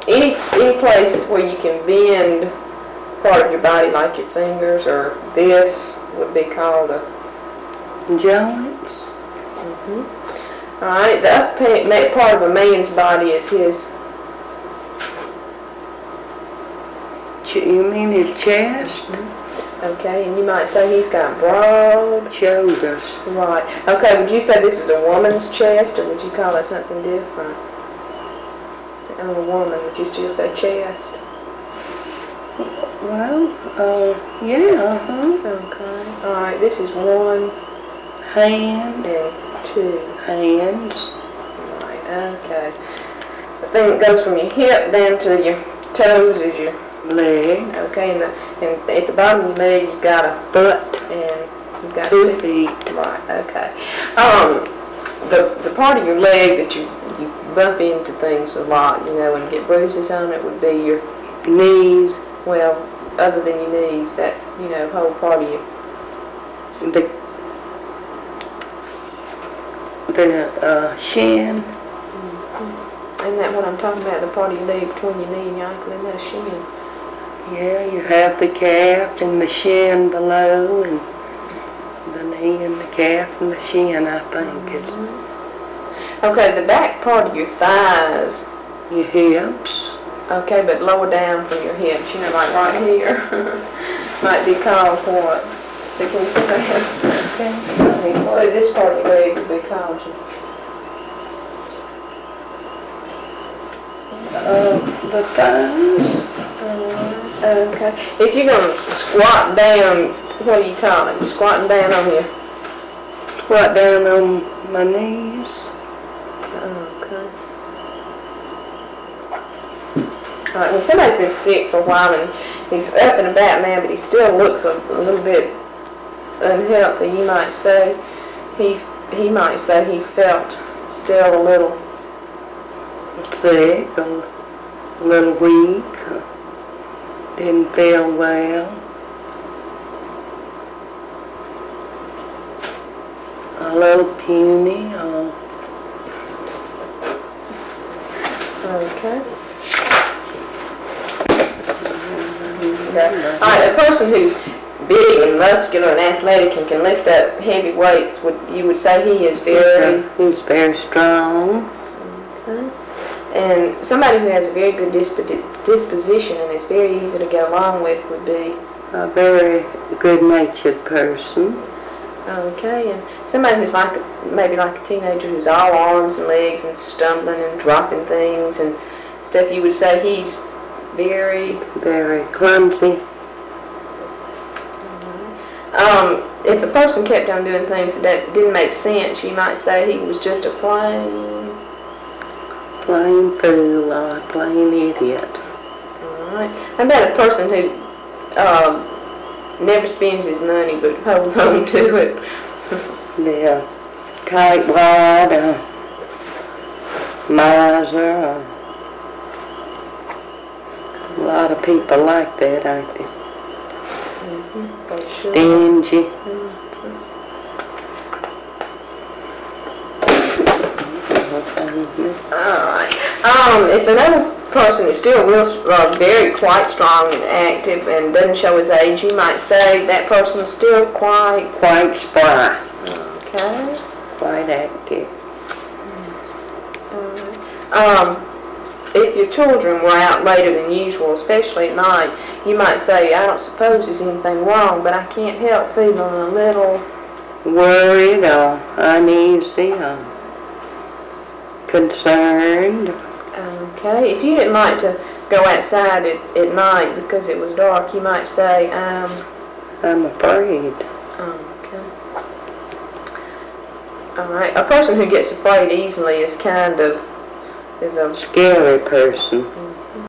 Any place where you can bend part of your body, like your fingers or this, would be called a joints. All right. The upper part of a man's body is his. You mean his chest? Okay, and you might say he's got broad shoulders. Right. Okay, would you say this is a woman's chest, or would you call it something different? On a woman, would you still say chest? Well, yeah, Okay. All right, this is one hand and two hands. Right, okay. The thing that goes from your hip down to your toes is your leg. Okay, and at the bottom of your leg you've got a butt and you've got 2 feet. Right, okay. The part of your leg that you bump into things a lot, and get bruises on it would be your knees. Well, other than your knees, that whole part of you. The shin. Isn't that what I'm talking about? The part of your leg between your knee and your ankle, isn't that a shin? Yeah, you have the calf and the shin below, and the knee and the calf and the shin, I think. Okay, the back part of your thighs. Your hips. Okay, but lower down from your hips, like right here, might be called what? So can you see that? Okay. So this part of your leg would be called the thighs. Okay. If you're going to squat down, what do you call it? Squatting down on your... Squat down on my knees. Okay. All right, when somebody's been sick for a while and he's up and about now, but he still looks a little bit unhealthy, you might say he might say he felt still a little sick, a little weak, didn't feel well. A little puny. Okay. All right, a person who's big and muscular and athletic and can lift up heavy weights, you would say he is very... He's very strong. Okay. And somebody who has a very good disposition and is very easy to get along with would be... A very good-natured person. Okay, and somebody who's maybe like a teenager who's all arms and legs and stumbling and dropping things and stuff, you would say he's very... Very clumsy. If a person kept on doing things that didn't make sense, you might say he was just a plain fool or a plain idiot. Alright. How about a person who never spends his money but holds on to it? Yeah. Tightwad, miser. A lot of people like that, aren't they? Stingy. Alright. If another person is still very quite strong and active and doesn't show his age, you might say that person is still quite spry. Okay. Quite active. If your children were out later than usual, especially at night, you might say, I don't suppose there's anything wrong, but I can't help feeling a little worried or uneasy or concerned. Okay. If you didn't like to go outside at night because it was dark, you might say, I'm afraid. Okay. Alright. A person who gets afraid easily is a scary person.